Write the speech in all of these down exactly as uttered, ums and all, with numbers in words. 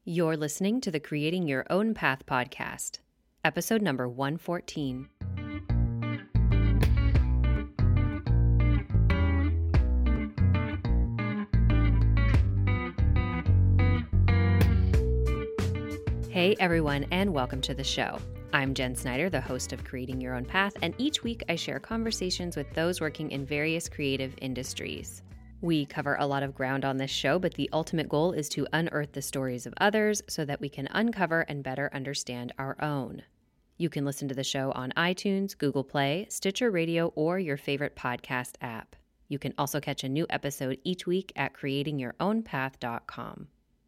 You're listening to the Creating Your Own Path podcast, episode number one fourteen. Hey everyone, and welcome to the show. I'm Jen Snyder, the host of Creating Your Own Path, and each week I share conversations with those working in various creative industries. We cover a lot of ground on this show, but the ultimate goal is to unearth the stories of others so that we can uncover and better understand our own. You can listen to the show on iTunes, Google Play, Stitcher Radio, or your favorite podcast app. You can also catch a new episode each week at creating your own path dot com.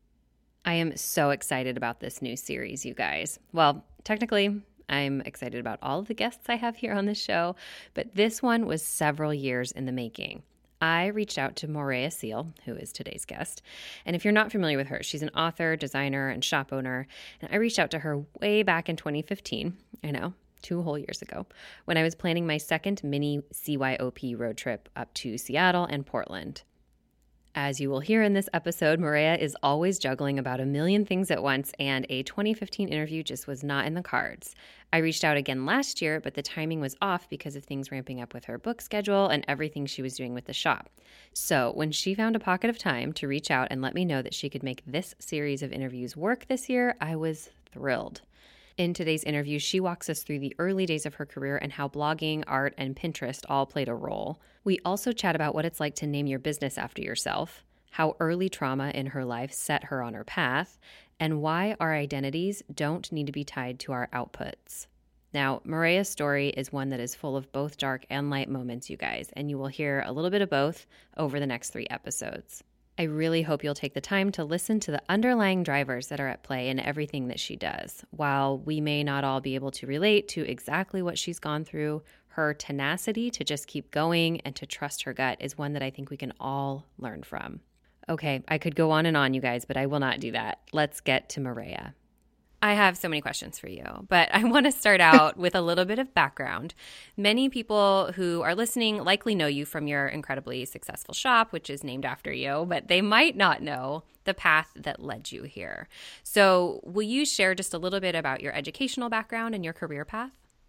I am so excited about this new series, you guys. Well, technically, I'm excited about all of the guests I have here on the show, but this one was several years in the making. I reached out to Morea Seal, who is today's guest, and if you're not familiar with her, she's an author, designer, and shop owner, and I reached out to her way back in twenty fifteen, I know, two whole years ago, when I was planning my second mini C Y O P road trip up to Seattle and Portland. As you will hear in this episode, Morea is always juggling about a million things at once, and a twenty fifteen interview just was not in the cards. I reached out again last year, but the timing was off because of things ramping up with her book schedule and everything she was doing with the shop. So when she found a pocket of time to reach out and let me know that she could make this series of interviews work this year, I was thrilled. In today's interview, she walks us through the early days of her career and how blogging, art, and Pinterest all played a role. We also chat about what it's like to name your business after yourself, how early trauma in her life set her on her path, and why our identities don't need to be tied to our outputs. Now, Morea's story is one that is full of both dark and light moments, you guys, and you will hear a little bit of both over the next three episodes. I really hope you'll take the time to listen to the underlying drivers that are at play in everything that she does. While we may not all be able to relate to exactly what she's gone through, her tenacity to just keep going and to trust her gut is one that I think we can all learn from. Okay, I could go on and on, you guys, but I will not do that. Let's get to Morea. I have so many questions for you, but I want to start out with a little bit of background. Many people who are listening likely know you from your incredibly successful shop, which is named after you, but they might not know the path that led you here. So will you share just a little bit about your educational background and your career path?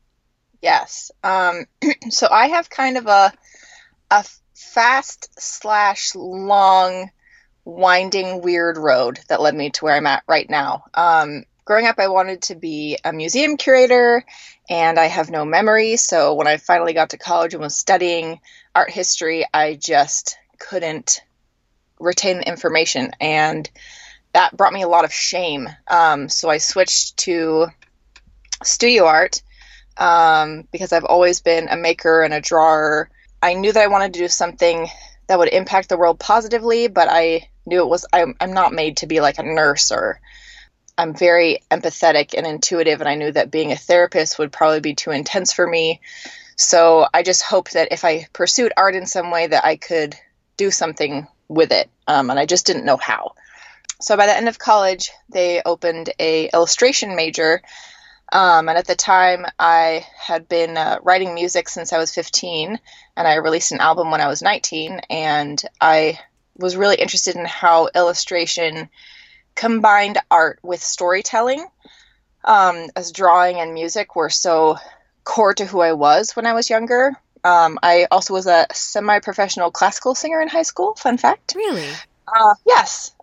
Yes. Um, so I have kind of a, a fast slash long winding weird road that led me to where I'm at right now. Um, Growing up, I wanted to be a museum curator, and I have no memory. So when I finally got to college and was studying art history, I just couldn't retain the information. And that brought me a lot of shame. Um, so I switched to studio art um, because I've always been a maker and a drawer. I knew that I wanted to do something that would impact the world positively, but I knew it was, I'm, I'm not made to be like a nurse, or I'm very empathetic and intuitive, and I knew that being a therapist would probably be too intense for me. So I just hoped that if I pursued art in some way that I could do something with it, um, and I just didn't know how. So by the end of college, they opened a illustration major, um, and at the time I had been uh, writing music since I was fifteen, and I released an album when I was nineteen, and I was really interested in how illustration combined art with storytelling, um, as drawing and music were so core to who I was when I was younger. Um, I also was a semi-professional classical singer in high school. Fun fact. Really? Uh, yes.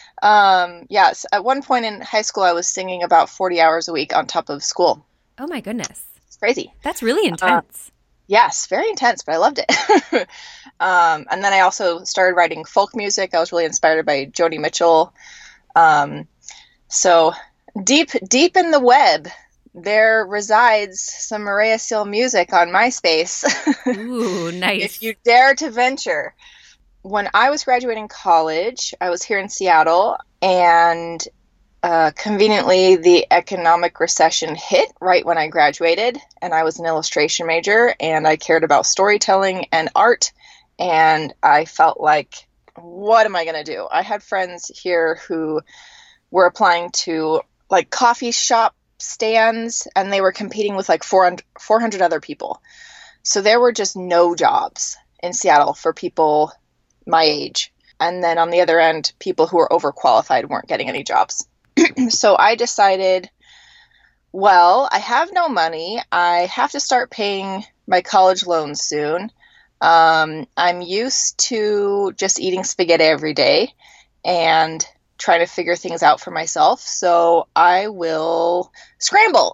Um, yes. At one point in high school, I was singing about forty hours a week on top of school. Oh my goodness. It's crazy. That's really intense. Uh, yes, very intense, but I loved it. um, and then I also started writing folk music. I was really inspired by Joni Mitchell. Um, so deep, deep in the web, there resides some Morea Seal music on MySpace. Ooh, nice. If you dare to venture. When I was graduating college, I was here in Seattle, and uh, conveniently the economic recession hit right when I graduated, and I was an illustration major, and I cared about storytelling and art, and I felt like, what am I going to do? I had friends here who were applying to like coffee shop stands, and they were competing with like four hundred other people. So there were just no jobs in Seattle for people my age. And then on the other end, people who were overqualified weren't getting any jobs. So I decided, well, I have no money. I have to start paying my college loans soon. Um, I'm used to just eating spaghetti every day and trying to figure things out for myself. So I will scramble.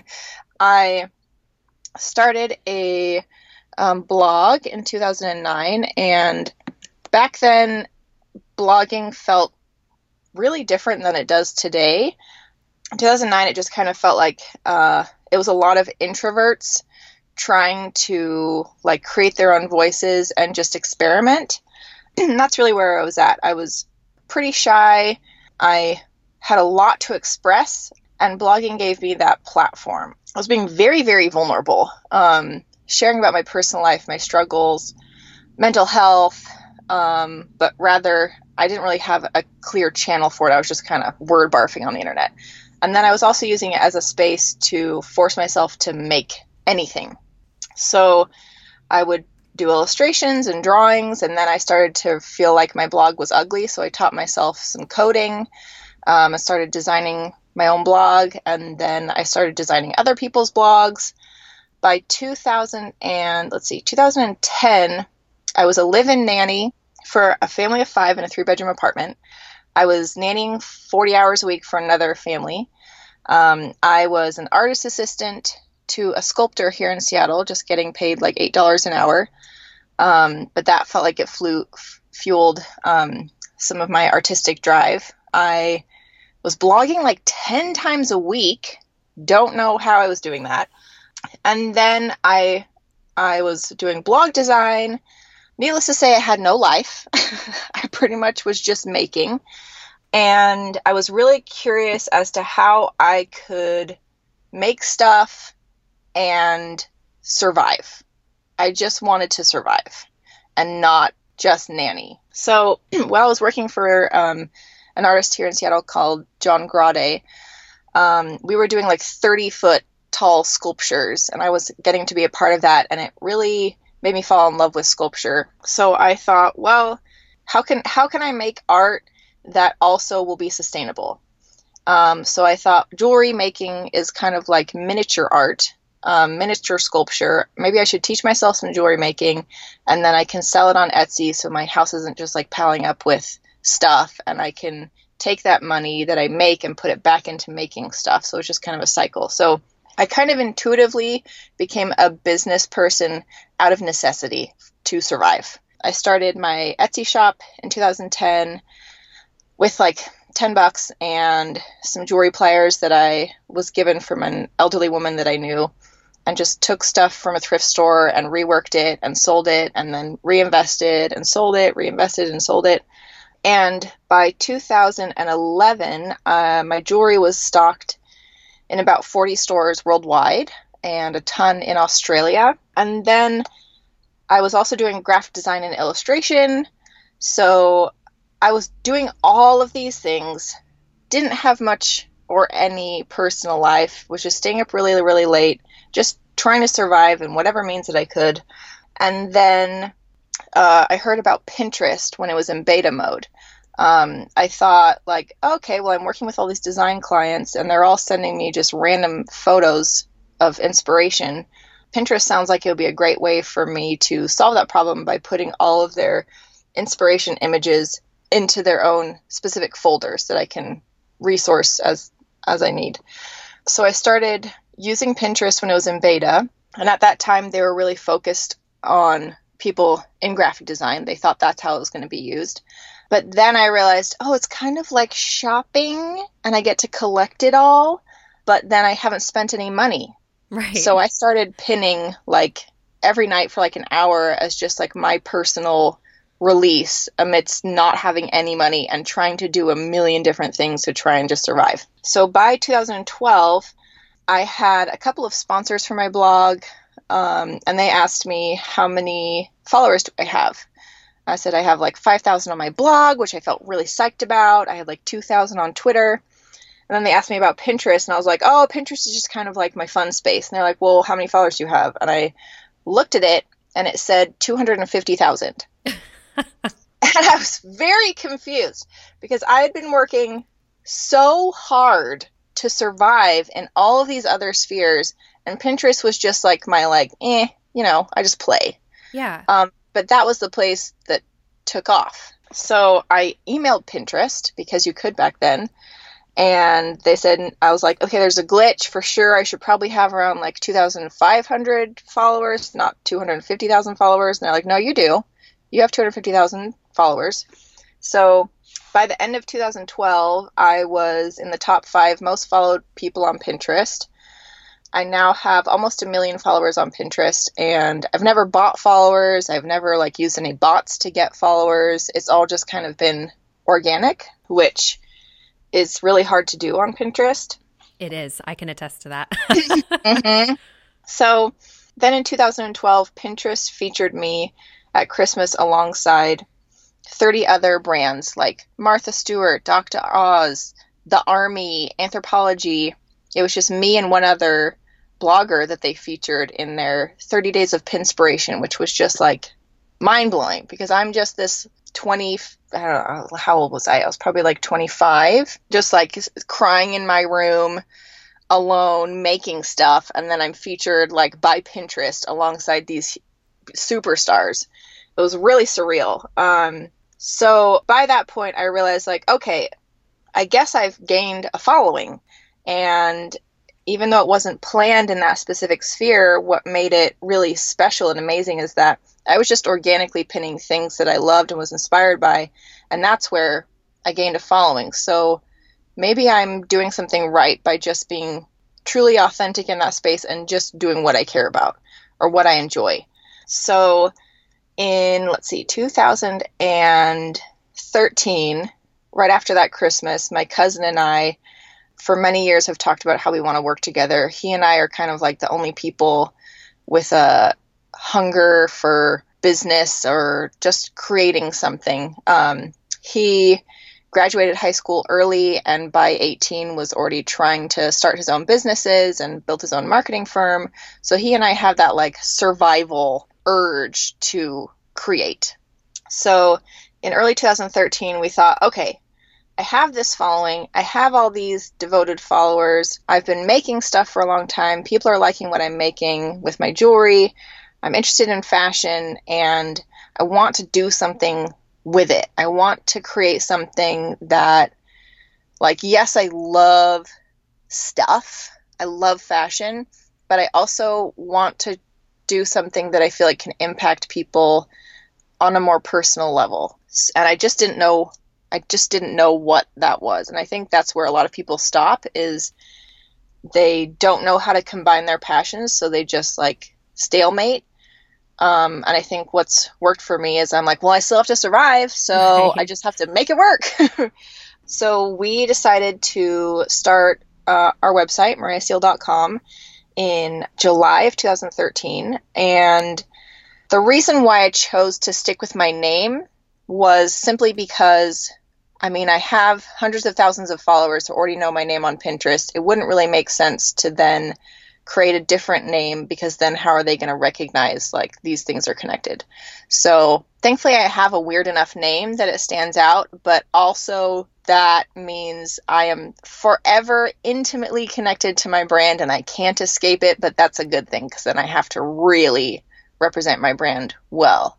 I started a um, blog in two thousand nine, and back then blogging felt really different than it does today. In two thousand nine, it just kind of felt like uh, it was a lot of introverts trying to like create their own voices and just experiment. And that's really where I was at. I was pretty shy. I had a lot to express, and blogging gave me that platform. I was being very, very vulnerable, um, sharing about my personal life, my struggles, mental health, um, but rather I didn't really have a clear channel for it. I was just kind of word barfing on the internet. And then I was also using it as a space to force myself to make anything. So I would do illustrations and drawings, and then I started to feel like my blog was ugly, so I taught myself some coding. Um, I started designing my own blog, and then I started designing other people's blogs. By two thousand and let's see, two thousand ten, I was a live-in nanny for a family of five in a three-bedroom apartment. I was nannying forty hours a week for another family. Um, I was an artist assistant to a sculptor here in Seattle, just getting paid like eight dollars an hour. Um, but that felt like it flew, f- fueled um, some of my artistic drive. I was blogging like ten times a week. Don't know how I was doing that. And then I, I was doing blog design. Needless to say, I had no life. I pretty much was just making. And I was really curious as to how I could make stuff and survive. I just wanted to survive and not just nanny. So while I was working for um, an artist here in Seattle called John Grade, um, we were doing like thirty foot tall sculptures, and I was getting to be a part of that, and it really made me fall in love with sculpture. So I thought, well, how can how can I make art that also will be sustainable? Um, so I thought jewelry making is kind of like miniature art, um, miniature sculpture. Maybe I should teach myself some jewelry making, and then I can sell it on Etsy so my house isn't just like piling up with stuff, and I can take that money that I make and put it back into making stuff. So it's just kind of a cycle. So I kind of intuitively became a business person out of necessity to survive. I started my Etsy shop in two thousand ten with like ten bucks and some jewelry pliers that I was given from an elderly woman that I knew, and just took stuff from a thrift store and reworked it and sold it, and then reinvested and sold it, reinvested and sold it. And by two thousand eleven, uh, my jewelry was stocked in about forty stores worldwide and a ton in Australia. And then I was also doing graphic design and illustration. So I was doing all of these things, didn't have much or any personal life, was just staying up really, really late, just trying to survive in whatever means that I could. And then uh, I heard about Pinterest when it was in beta mode. Um, I thought like, okay, well, I'm working with all these design clients and they're all sending me just random photos of inspiration. Pinterest sounds like it would be a great way for me to solve that problem by putting all of their inspiration images into their own specific folders that I can resource as, as I need. So I started using Pinterest when it was in beta. And at that time, they were really focused on people in graphic design. They thought that's how it was going to be used. But then I realized, oh, it's kind of like shopping and I get to collect it all, but then I haven't spent any money. Right. So I started pinning like every night for like an hour as just like my personal release amidst not having any money and trying to do a million different things to try and just survive. So by two thousand twelve, I had a couple of sponsors for my blog, um, and they asked me how many followers do I have. I said I have like five thousand on my blog, which I felt really psyched about. I had like two thousand on Twitter. And then they asked me about Pinterest, and I was like, oh, Pinterest is just kind of like my fun space. And they're like, well, how many followers do you have? And I looked at it, and it said two hundred fifty thousand. And I was very confused because I had been working so hard to survive in all of these other spheres. And Pinterest was just like my, like, eh, you know, I just play. Yeah. Um, but that was the place that took off. So I emailed Pinterest, because you could back then. And they said, I was like, okay, there's a glitch for sure. I should probably have around like two thousand five hundred followers, not two hundred fifty thousand followers. And they're like, no, you do. You have two hundred fifty thousand followers. So by the end of two thousand twelve, I was in the top five most followed people on Pinterest. I now have almost a million followers on Pinterest, and I've never bought followers. I've never like used any bots to get followers. It's all just kind of been organic, which is really hard to do on Pinterest. It is. I can attest to that. mm-hmm. So then in two thousand twelve, Pinterest featured me at Christmas alongside thirty other brands like Martha Stewart, Doctor Oz, The Army, Anthropologie. It was just me and one other blogger that they featured in their thirty days of Pinspiration, which was just like mind-blowing, because I'm just this twenty, I don't know, how old was I? I was probably like twenty-five, just like crying in my room alone, making stuff. And then I'm featured like by Pinterest alongside these superstars. It was really surreal. Um, so by that point, I realized like, okay, I guess I've gained a following. And even though it wasn't planned in that specific sphere, what made it really special and amazing is that I was just organically pinning things that I loved and was inspired by. And that's where I gained a following. So maybe I'm doing something right by just being truly authentic in that space and just doing what I care about or what I enjoy. So in, let's see, two thousand thirteen, right after that Christmas, my cousin and I, for many years, have talked about how we want to work together. He and I are kind of like the only people with a hunger for business or just creating something. Um, he graduated high school early, and by eighteen was already trying to start his own businesses and built his own marketing firm. So he and I have that like survival urge to create. So in early two thousand thirteen, we thought, okay, I have this following. I have all these devoted followers. I've been making stuff for a long time. People are liking what I'm making with my jewelry. I'm interested in fashion, and I want to do something with it. I want to create something that, like, yes, I love stuff. I love fashion, but I also want to do something that I feel like can impact people on a more personal level. And I just didn't know I just didn't know what that was. And I think that's where a lot of people stop, is they don't know how to combine their passions. So they just like stalemate. Um, and I think what's worked for me is I'm like, well, I still have to survive. So right. I just have to make it work. So we decided to start uh, our website, mariah steele dot com, in July of two thousand thirteen. And the reason why I chose to stick with my name was simply because, I mean, I have hundreds of thousands of followers who already know my name on Pinterest. It wouldn't really make sense to then create a different name, because then how are they going to recognize like these things are connected? So thankfully I have a weird enough name that it stands out, but also that means I am forever intimately connected to my brand and I can't escape it. But that's a good thing, because then I have to really represent my brand well,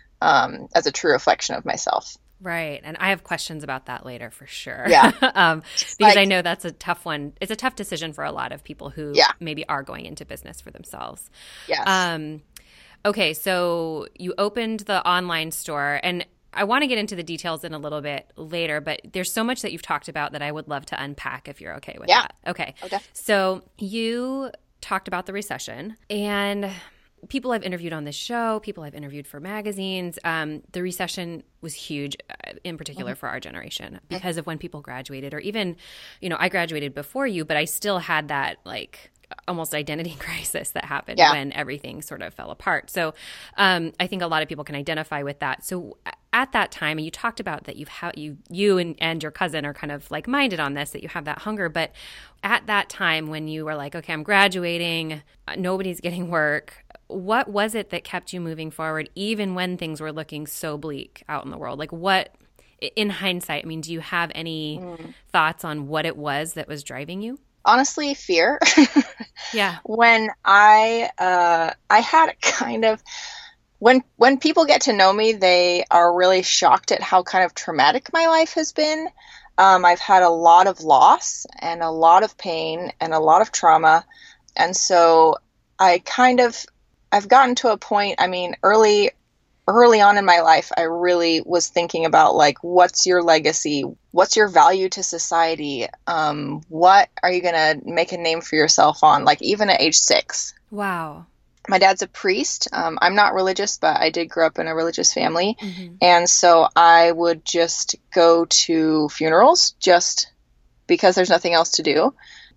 um, as a true reflection of myself. Right. And I have questions about that later for sure. Yeah. um, because like, I know that's a tough one. It's a tough decision for a lot of people who yeah. maybe are going into business for themselves. Yes. Um, okay. So you opened the online store, and I want to get into the details in a little bit later, but there's so much that you've talked about that I would love to unpack if you're okay with yeah. that. Okay. Okay. So you talked about the recession, and people I've interviewed on this show, people I've interviewed for magazines, um, the recession was huge, uh, in particular mm-hmm. for our generation, because of when people graduated, or even, you know, I graduated before you, but I still had that like almost identity crisis that happened yeah. when everything sort of fell apart. So um, I think a lot of people can identify with that. So at that time, and you talked about that you've ha- you you and, and your cousin are kind of like minded on this, that you have that hunger. But at that time when you were like, okay, I'm graduating, nobody's getting work, what was it that kept you moving forward even when things were looking so bleak out in the world? Like what in hindsight, I mean, do you have any Mm. thoughts on what it was that was driving you? Honestly, fear. Yeah. When I uh, I had kind of when when people get to know me, they are really shocked at how kind of traumatic my life has been. Um, I've had a lot of loss and a lot of pain and a lot of trauma, and so I kind of I've gotten to a point. I mean, early early on in my life, I really was thinking about like, what's your legacy? What's your value to society? Um, what are you going to make a name for yourself on? Like even at age six. Wow. My dad's a priest. Um, I'm not religious, but I did grow up in a religious family. Mm-hmm. And so I would just go to funerals just because there's nothing else to do.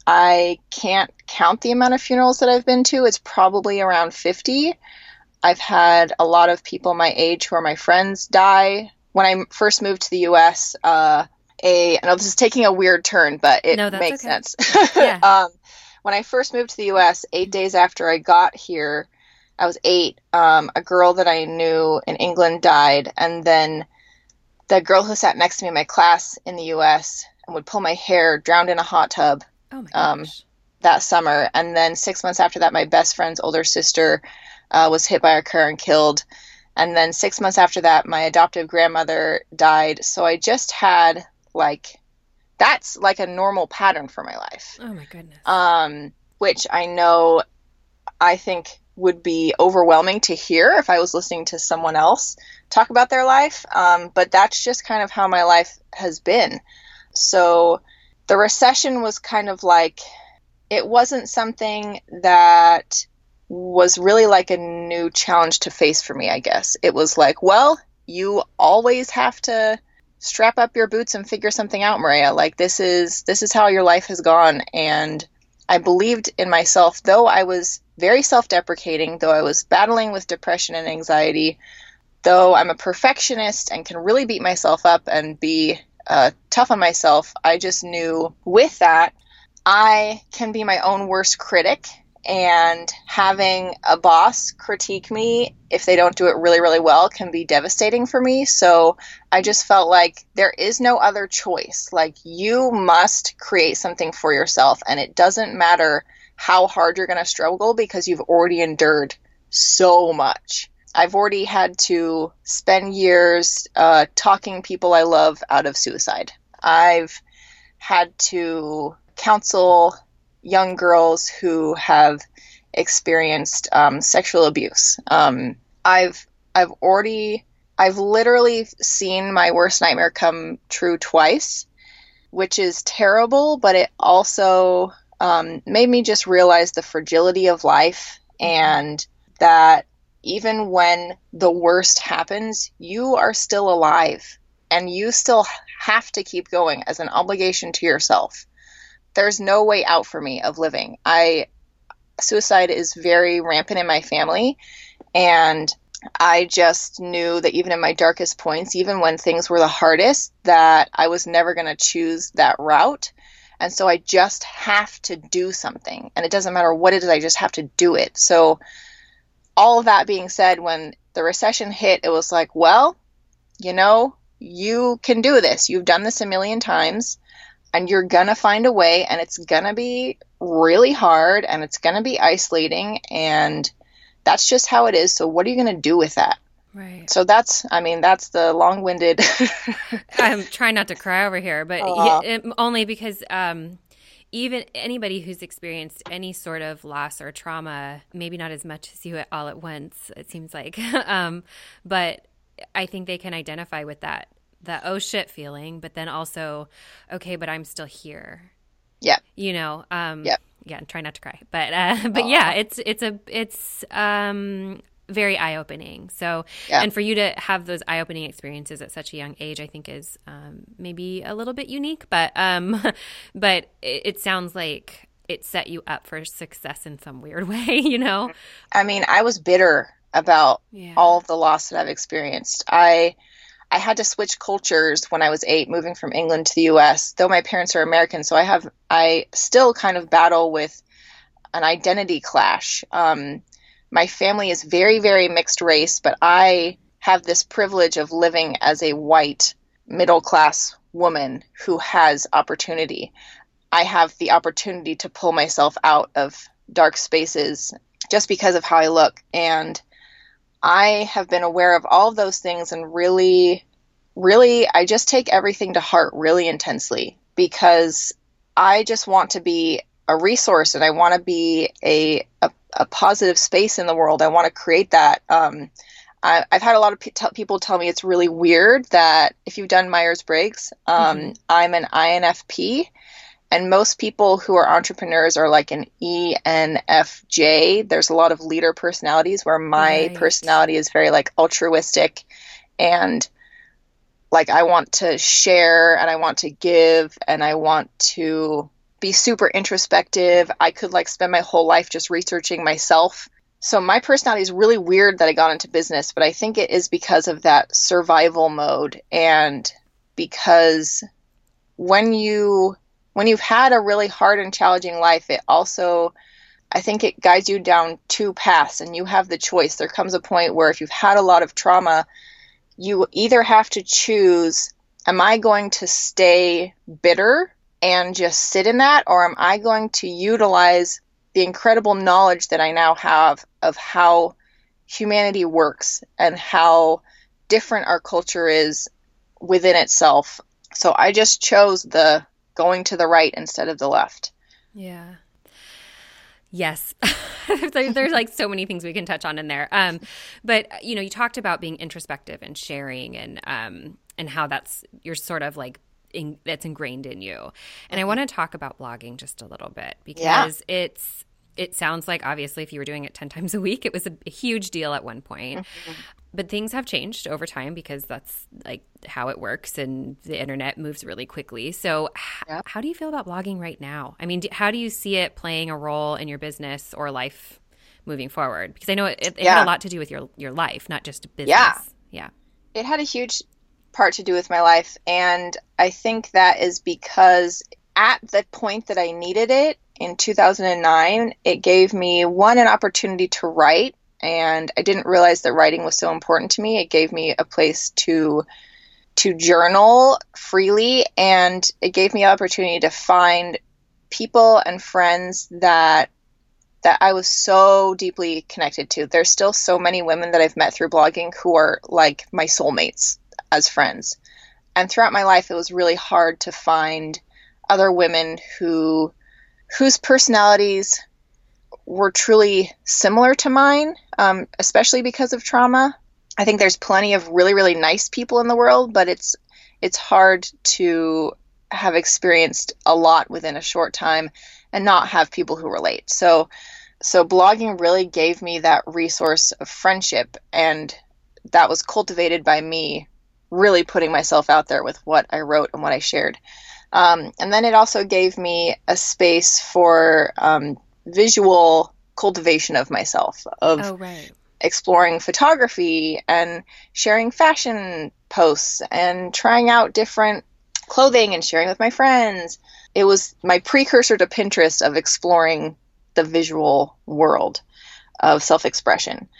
I can't count the amount of funerals that I've been to. It's probably around fifty. I've had a lot of people my age who are my friends die. When I first moved to the U S, uh, a, I know this is taking a weird turn, but it No, that's makes okay. sense. Yeah. um, when I first moved to the U S, eight days after I got here, I was eight, um, a girl that I knew in England died. And then the girl who sat next to me in my class in the U S and would pull my hair drowned in a hot tub Oh my um, gosh. that summer. And then six months after that, my best friend's older sister Uh, was hit by a car and killed. And then six months after that, my adoptive grandmother died. So I just had like, that's like a normal pattern for my life. Oh my goodness. Um, which I know I think would be overwhelming to hear if I was listening to someone else talk about their life. Um, but that's just kind of how my life has been. So the recession was kind of like, it wasn't something that was really like a new challenge to face for me, I guess. It was like, well, you always have to strap up your boots and figure something out, Maria. Like this is this is how your life has gone. And I believed in myself, though I was very self-deprecating, though I was battling with depression and anxiety, though I'm a perfectionist and can really beat myself up and be uh, tough on myself. I just knew with that, I can be my own worst critic. And having a boss critique me if they don't do it really, really well can be devastating for me. So I just felt like there is no other choice. Like you must create something for yourself. And it doesn't matter how hard you're going to struggle because you've already endured so much. I've already had to spend years uh, talking people I love out of suicide. I've had to counsel young girls who have experienced um, sexual abuse. Um, I've I've already I've literally seen my worst nightmare come true twice, which is terrible. But it also um, made me just realize the fragility of life and that even when the worst happens, you are still alive and you still have to keep going as an obligation to yourself. There's no way out for me of living. I suicide is very rampant in my family, and I just knew that even in my darkest points, even when things were the hardest, that I was never going to choose that route. And so I just have to do something, and it doesn't matter what it is, I just have to do it. So all of that being said, when the recession hit, it was like, well, you know, you can do this. You've done this a million times. And you're going to find a way, and it's going to be really hard, and it's going to be isolating, and that's just how it is. So what are you going to do with that? Right. So that's, I mean, that's the long-winded. I'm trying not to cry over here, but uh, it, only because um, even anybody who's experienced any sort of loss or trauma, maybe not as much as you all at once, it seems like, um, but I think they can identify with that. The oh shit feeling, but then also, okay, but I'm still here. Yeah. You know, um, yep. yeah, try not to cry, but, uh, but Aww. yeah, it's, it's a, it's, um, very eye-opening. So, yeah. and for you to have those eye-opening experiences at such a young age, I think is, um, maybe a little bit unique, but, um, but it, it sounds like it set you up for success in some weird way, you know? I mean, I was bitter about yeah. all of the loss that I've experienced. I, I had to switch cultures when I was eight, moving from England to the U S, though my parents are American. So I have, I still kind of battle with an identity clash. Um, my family is very, very mixed race, but I have this privilege of living as a white middle class woman who has opportunity. I have the opportunity to pull myself out of dark spaces just because of how I look. And I have been aware of all of those things, and really, really, I just take everything to heart really intensely, because I just want to be a resource, and I want to be a, a, a positive space in the world. I want to create that. Um, I, I've had a lot of pe- t- people tell me it's really weird that if you've done Myers-Briggs, um, mm-hmm. I'm an I N F P. And most people who are entrepreneurs are like an E N F J. There's a lot of leader personalities, where my right. personality is very like altruistic, and like I want to share, and I want to give, and I want to be super introspective. I could like spend my whole life just researching myself. So my personality is really weird that I got into business, but I think it is because of that survival mode, and because when you When you've had a really hard and challenging life, it also, I think it guides you down two paths, and you have the choice. There comes a point where if you've had a lot of trauma, you either have to choose, am I going to stay bitter and just sit in that, or am I going to utilize the incredible knowledge that I now have of how humanity works and how different our culture is within itself? So I just chose the going to the right instead of the left. Yeah. Yes. there's, there's like so many things we can touch on in there. Um, but, you know, you talked about being introspective and sharing, and um, and how that's, you're sort of like, in, that's ingrained in you. And I want to talk about blogging just a little bit, because yeah. it's, it sounds like, obviously, if you were doing it ten times a week, it was a, a huge deal at one point. Mm-hmm. But things have changed over time, because that's like how it works, and the internet moves really quickly. So h- yep. how do you feel about blogging right now? I mean, do, how do you see it playing a role in your business or life moving forward? Because I know it, it yeah. had a lot to do with your, your life, not just business. Yeah. yeah. It had a huge part to do with my life. And I think that is because at the point that I needed it in two thousand nine, it gave me, one, an opportunity to write. And I didn't realize that writing was so important to me. It gave me a place to to journal freely, and it gave me the opportunity to find people and friends that that I was so deeply connected to. There's still so many women that I've met through blogging who are like my soulmates as friends. And throughout my life, it was really hard to find other women who whose personalities were truly similar to mine, um, especially because of trauma. I think there's plenty of really, really nice people in the world, but it's it's hard to have experienced a lot within a short time and not have people who relate. So, so blogging really gave me that resource of friendship, and that was cultivated by me really putting myself out there with what I wrote and what I shared. Um, and then it also gave me a space for um, visual cultivation of myself, of oh, right. exploring photography and sharing fashion posts and trying out different clothing and sharing with my friends. It was my precursor to Pinterest of exploring the visual world of self-expression.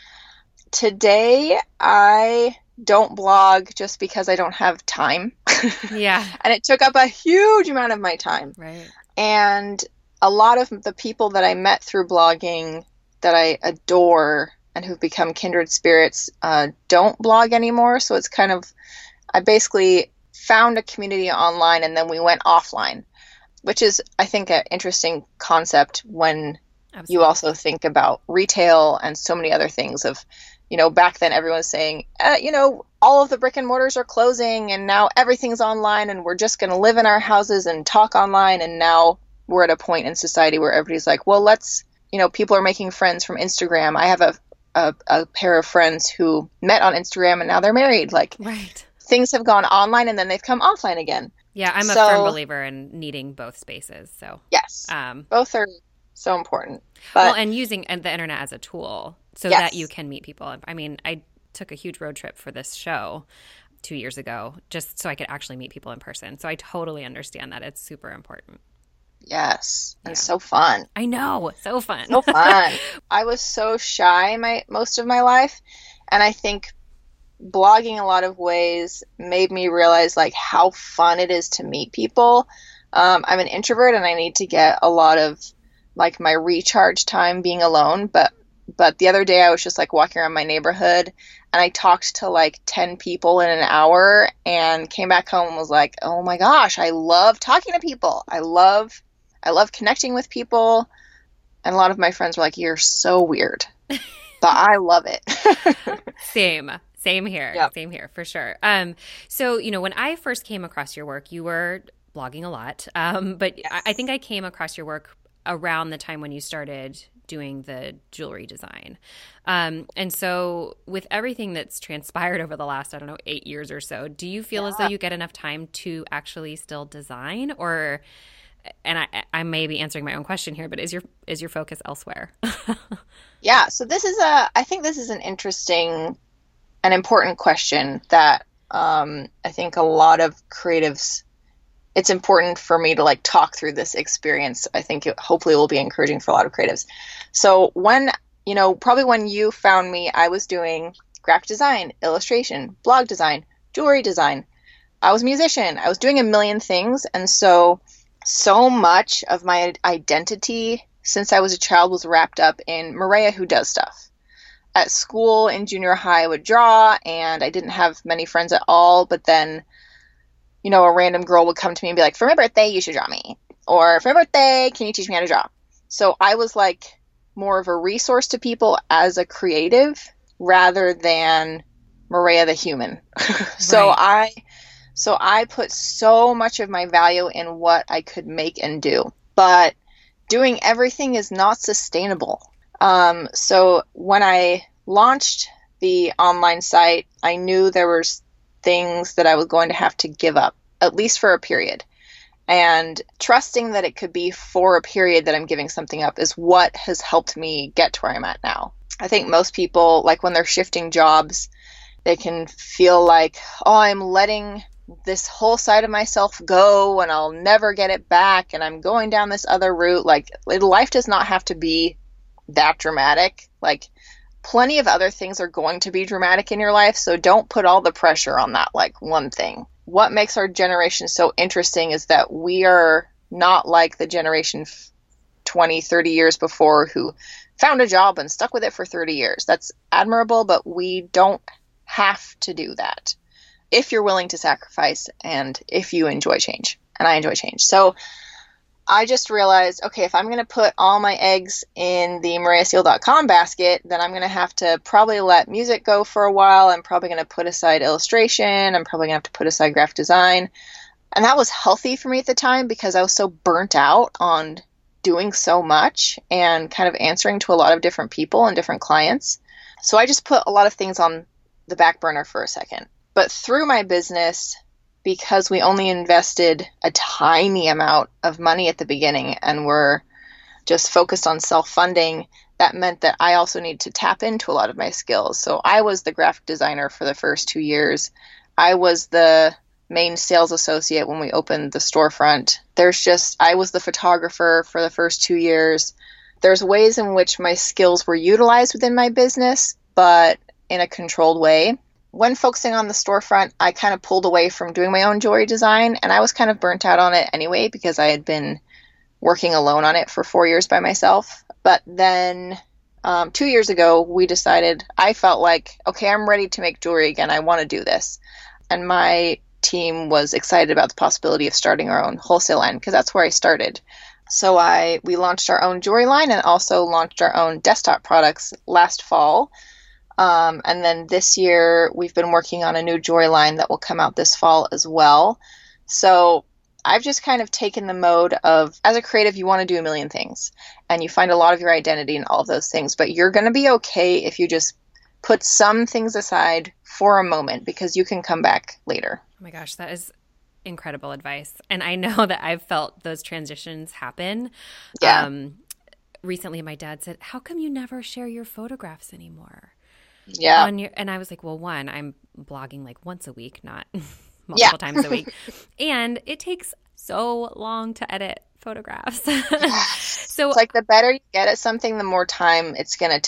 Today, I don't blog just because I don't have time. Yeah. And it took up a huge amount of my time. Right. And a lot of the people that I met through blogging that I adore and who've become kindred spirits uh, don't blog anymore. So it's kind of, I basically found a community online, and then we went offline, which is, I think, an interesting concept when Absolutely. You also think about retail and so many other things of, you know, back then everyone was saying, uh, you know, all of the brick and mortars are closing, and now everything's online, and we're just going to live in our houses and talk online. And now we're at a point in society where everybody's like, well, let's, you know, people are making friends from Instagram. I have a, a, a pair of friends who met on Instagram and now they're married. Like, right. Things have gone online and then they've come offline again. Yeah, I'm so, a firm believer in needing both spaces. So yes, um, both are so important. But, well, and using the internet as a tool so yes. that you can meet people. I mean, I took a huge road trip for this show two years ago just so I could actually meet people in person. So I totally understand that. It's super important. Yes. And yeah. so fun. I know. So fun. So fun. I was so shy my most of my life. And I think blogging a lot of ways made me realize like how fun it is to meet people. Um, I'm an introvert and I need to get a lot of like my recharge time being alone. But, but the other day I was just like walking around my neighborhood and I talked to like ten people in an hour and came back home and was like, oh my gosh, I love talking to people. I love, I love connecting with people. And a lot of my friends were like, you're so weird, but I love it. Same. Same here. Yep. Same here for sure. Um, so, you know, when I first came across your work, you were blogging a lot. Um, but Yes. I, I think I came across your work around the time when you started doing the jewelry design. Um, and so with everything that's transpired over the last, I don't know, eight years or so, do you feel Yeah. as though you get enough time to actually still design, or, and I, I may be answering my own question here, but is your, is your focus elsewhere? Yeah. So this is a, I think this is an interesting, an important question that um, I think a lot of creatives, it's important for me to like talk through this experience. I think it hopefully will be encouraging for a lot of creatives. So when, you know, probably when you found me, I was doing graphic design, illustration, blog design, jewelry design. I was a musician. I was doing a million things. And so, so much of my identity since I was a child was wrapped up in Maria who does stuff. At school in junior high, I would draw, and I didn't have many friends at all. But then, you know, a random girl would come to me and be like, for my birthday, you should draw me. Or for my birthday, can you teach me how to draw? So I was like more of a resource to people as a creative rather than Maria the human. so Right. I, so I put so much of my value in what I could make and do. But doing everything is not sustainable. Um, so when I launched the online site, I knew there were things that I was going to have to give up, at least for a period. And trusting that it could be for a period that I'm giving something up is what has helped me get to where I'm at now. I think most people, like when they're shifting jobs, they can feel like, oh, I'm letting this whole side of myself go and I'll never get it back. And I'm going down this other route. Like life does not have to be that dramatic. Like plenty of other things are going to be dramatic in your life. So don't put all the pressure on that like one thing. What makes our generation so interesting is that we are not like the generation twenty, thirty years before who found a job and stuck with it for thirty years. That's admirable, but we don't have to do that if you're willing to sacrifice and if you enjoy change. And I enjoy change. So I just realized, okay, if I'm going to put all my eggs in the maria steele dot com basket, then I'm going to have to probably let music go for a while. I'm probably going to put aside illustration. I'm probably going to have to put aside graphic design. And that was healthy for me at the time because I was so burnt out on doing so much and kind of answering to a lot of different people and different clients. So I just put a lot of things on the back burner for a second. But through my business, because we only invested a tiny amount of money at the beginning and were just focused on self-funding, that meant that I also needed to tap into a lot of my skills. So I was the graphic designer for the first two years. I was the main sales associate when we opened the storefront. There's just, I was the photographer for the first two years. There's ways in which my skills were utilized within my business, but in a controlled way. When focusing on the storefront, I kind of pulled away from doing my own jewelry design, and I was kind of burnt out on it anyway because I had been working alone on it for four years by myself. But then um, two years ago, we decided, I felt like, okay, I'm ready to make jewelry again. I want to do this. And my team was excited about the possibility of starting our own wholesale line because that's where I started. So I we launched our own jewelry line and also launched our own desktop products last fall. Um, and then this year, we've been working on a new jewelry line that will come out this fall as well. So I've just kind of taken the mode of, as a creative, you want to do a million things. And you find a lot of your identity in all of those things. But you're going to be okay if you just put some things aside for a moment because you can come back later. Oh my gosh, that is incredible advice. And I know that I've felt those transitions happen. Yeah. Um, recently, my dad said, how come you never share your photographs anymore? Yeah. On your, and I was like, well, one, I'm blogging like once a week, not multiple Yeah. times a week. And it takes so long to edit photographs. So It's like the better you get at something, the more time it's going to take.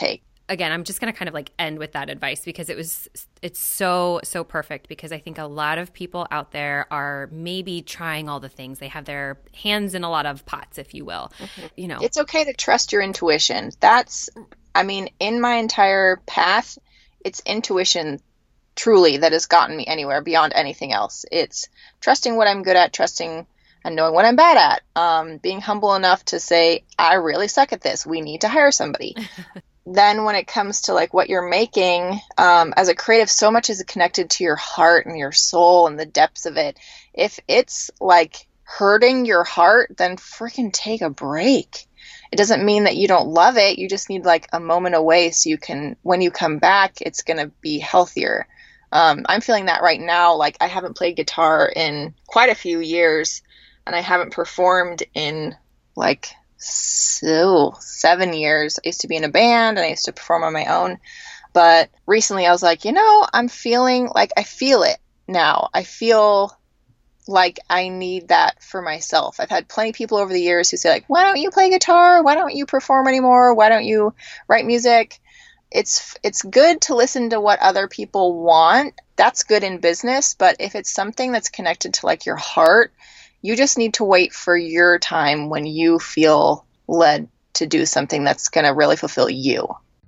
again, I'm just going to kind of like end with that advice because it was, it's so, so perfect because I think a lot of people out there are maybe trying all the things. They have their hands in a lot of pots, if you will. Mm-hmm. You know, it's okay to trust your intuition. That's, I mean, in my entire path, it's intuition truly that has gotten me anywhere beyond anything else. It's trusting what I'm good at, trusting and knowing what I'm bad at, um, being humble enough to say, I really suck at this. We need to hire somebody. Then when it comes to like what you're making, um, as a creative, so much is connected to your heart and your soul and the depths of it. If it's like hurting your heart, then freaking take a break. It doesn't mean that you don't love it. You just need like a moment away so you can, when you come back, it's going to be healthier. Um, I'm feeling that right now. Like I haven't played guitar in quite a few years and I haven't performed in like so seven years. I used to be in a band and I used to perform on my own. But recently I was like, you know, I'm feeling like I feel it now. I feel like I need that for myself. I've had plenty of people over the years who say like, why don't you play guitar? Why don't you perform anymore? Why don't you write music? It's it's good to listen to what other people want. That's good in business. But if it's something that's connected to like your heart, you just need to wait for your time when you feel led to do something that's going to really fulfill you.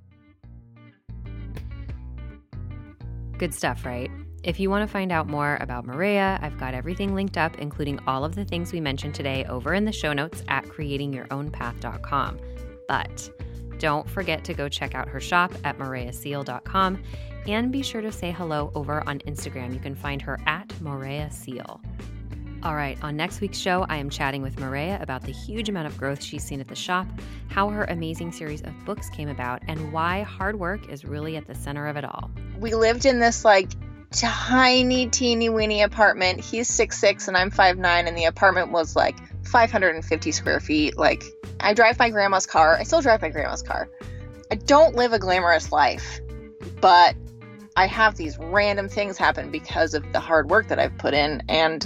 Good stuff, right? If you want to find out more about Mireya, I've got everything linked up, including all of the things we mentioned today over in the show notes at creating your own path dot com. But don't forget to go check out her shop at mireya seal dot com and be sure to say hello over on Instagram. You can find her at Mireya Seal. All right, on next week's show, I am chatting with Mireya about the huge amount of growth she's seen at the shop, how her amazing series of books came about, and why hard work is really at the center of it all. We lived in this like tiny, teeny weeny apartment. He's six six and I'm five nine, and the apartment was like five hundred fifty square feet. Like, I drive my grandma's car. I still drive my grandma's car. I don't live a glamorous life, but I have these random things happen because of the hard work that I've put in, and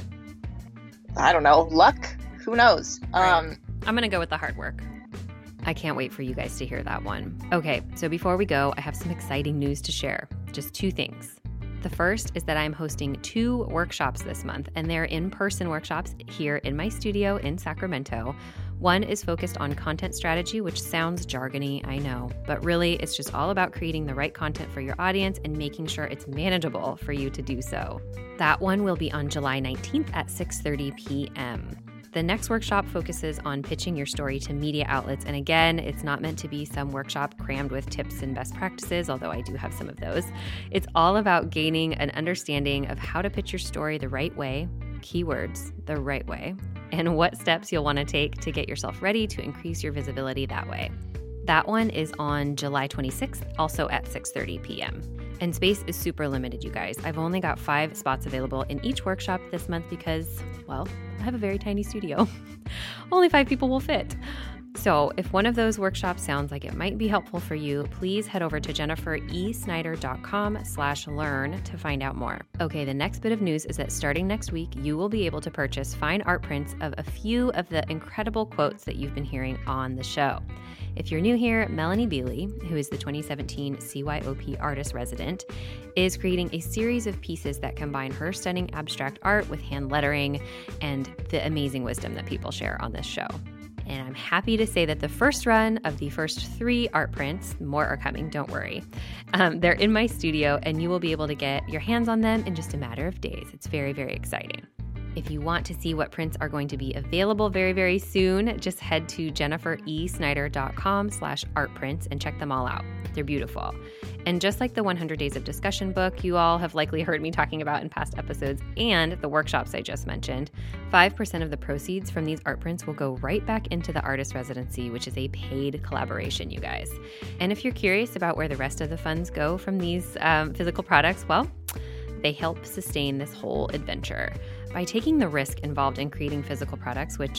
I don't know, luck? Who knows? Right. Um, I'm going to go with the hard work. I can't wait for you guys to hear that one. Okay, so before we go, I have some exciting news to share. Just two things. The first is that I'm hosting two workshops this month, and they're in-person workshops here in my studio in Sacramento. One is focused on content strategy, which sounds jargony, I know, but really it's just all about creating the right content for your audience and making sure it's manageable for you to do so. That one will be on July nineteenth at six thirty p.m. The next workshop focuses on pitching your story to media outlets. And again, it's not meant to be some workshop crammed with tips and best practices, although I do have some of those. It's all about gaining an understanding of how to pitch your story the right way, keywords, the right way, and what steps you'll want to take to get yourself ready to increase your visibility that way. That one is on July twenty-sixth, also at six thirty p.m. And space is super limited, you guys. I've only got five spots available in each workshop this month because, well, I have a very tiny studio. Only five people will fit. So if one of those workshops sounds like it might be helpful for you, please head over to jennifer e snyder dot com slash learn to find out more. Okay, the next bit of news is that starting next week, you will be able to purchase fine art prints of a few of the incredible quotes that you've been hearing on the show. If you're new here, Melanie Bealey, who is the twenty seventeen C Y O P Artist Resident, is creating a series of pieces that combine her stunning abstract art with hand lettering and the amazing wisdom that people share on this show. And I'm happy to say that the first run of the first three art prints, more are coming, don't worry. Um, they're in my studio and you will be able to get your hands on them in just a matter of days. It's very, very exciting. If you want to see what prints are going to be available very, very soon, just head to jennifer e snyder dot com slash art prints and check them all out. They're beautiful. And just like the one hundred Days of Discussion book you all have likely heard me talking about in past episodes and the workshops I just mentioned, five percent of the proceeds from these art prints will go right back into the Artist Residency, which is a paid collaboration, you guys. And if you're curious about where the rest of the funds go from these um, physical products, well, they help sustain this whole adventure. By taking the risk involved in creating physical products, which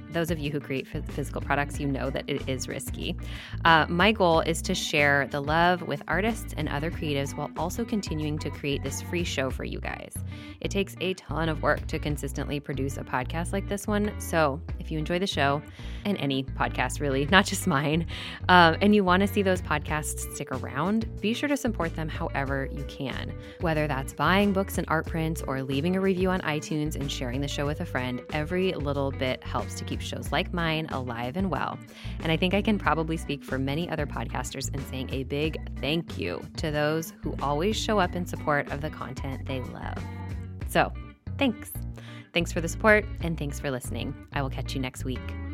those of you who create physical products, you know that it is risky. Uh, my goal is to share the love with artists and other creatives while also continuing to create this free show for you guys. It takes a ton of work to consistently produce a podcast like this one. So if you enjoy the show, and any podcast really, not just mine, um, and you want to see those podcasts stick around, be sure to support them however you can. Whether that's buying books and art prints or leaving a review on iTunes and sharing the show with a friend, every little bit helps to keep shows like mine alive and well. And I think I can probably speak for many other podcasters in saying a big thank you to those who always show up in support of the content they love. So, thanks. Thanks for the support, and thanks for listening. I will catch you next week.